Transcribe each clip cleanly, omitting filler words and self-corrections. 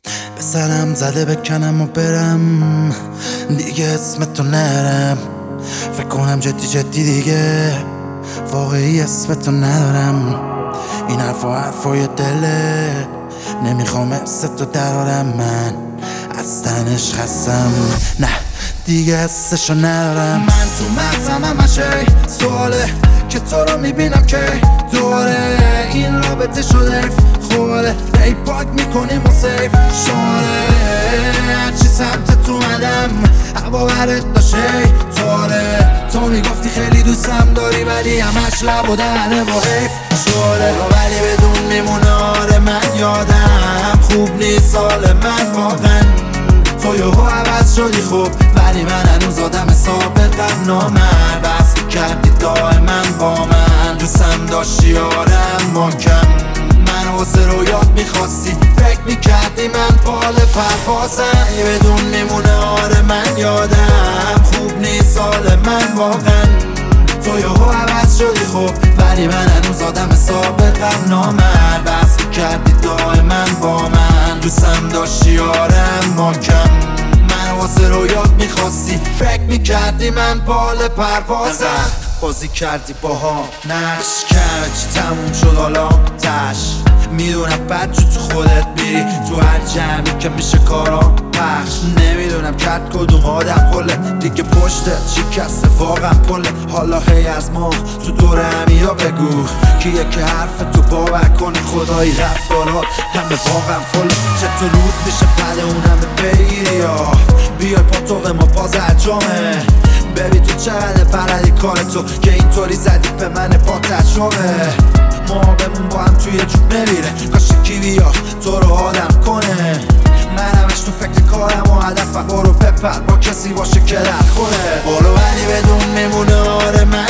به سرم زده بکنم و برم دیگه اسم تو نرم. فکر کنم جدی دیگه واقعی اسم تو ندارم. این حرفای دله نمیخوام اسم تو درارم. من از تنش خستم نه دیگه حسشو ندارم. من تو مغزم همشه سواله که تو رو میبینم که دوره این رابطه شده خوله ای پاک میکنیم و سیف شماره هرچی سمت تو مدم هوا برت باشه تواره. تو میگفتی خیلی دوستم داری ولی همش لب و دهنه و حیف شده ولی بدون میمونه. آره من یادم خوب نیست سال من واقعا تو یهو عوض شدی خوب ولی من هنوز آدم سابقم نامرد بس کردی دائما با من دوستم داشتی آرم ماکم من واسه رویات میخواستی فکر میکردی من پال پروازم بدون میمونه. آره من یادم خوب نیست سال من واقعا تو یهو عوض شدی خوب ولی من هنوز آدم سابقم نامرد بس کردی دائما با من دوستم داشتی آرم ماکم من واسه رویات میخواستی فکر میکردی من پال پروازم بازی کردی باها نقش کج تموم شد حالا تش میدونم بد جو تو خودت میری تو هر جمعی که میشه کارا پخش نمیدونم کرد کدوم آدم پله دیگه پشتت شکسته واقعا پله حالا هی از ما تو دور همیا بگو کیه که حرف تو باور کنه خدایی رفتارات همه واقعا فله چطور رود میشه بعد اون همه بگیری یا بیای پاتوق ما باز جامه ببین تو چقدر بلدی کار تو که اینطوری زدی به من پاتشوه ما بمون با هم توی جوب نمیره کاش کی بیا تو رو آدم کنه من همش تو فکر کارم و هدفم برو بپر با کسی باشه که در خوره برو ولی بدون میمونه. آره من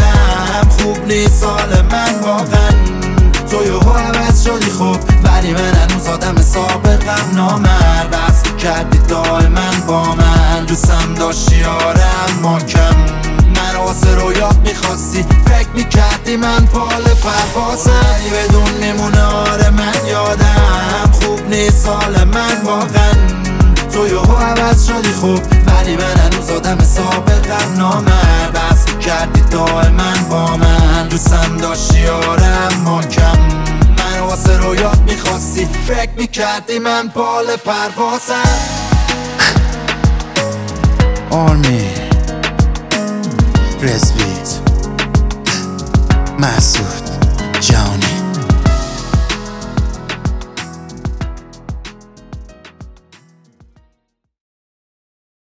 یادم خوب نیست سال من واقعا تو یهو عوض شدی خوب ولی من هنوز آدم سابقم نامرد بس کردی دائما با من دوستم داشتی آرم ماکم من واسه رویات میخواستی فکر میکردی من پال پروازم بدون میمونه. آره من یادم خوب نیست سال من واقعا تو یهو عوض شدی خوب ولی من هنوز آدم سابقم نامرد بس کردی دائما با من دوستم داشتی آرم ماکم من واسه رویات میخواستی فکر میکردی من پال پروازم. آرمی رزبیت مسعود جانی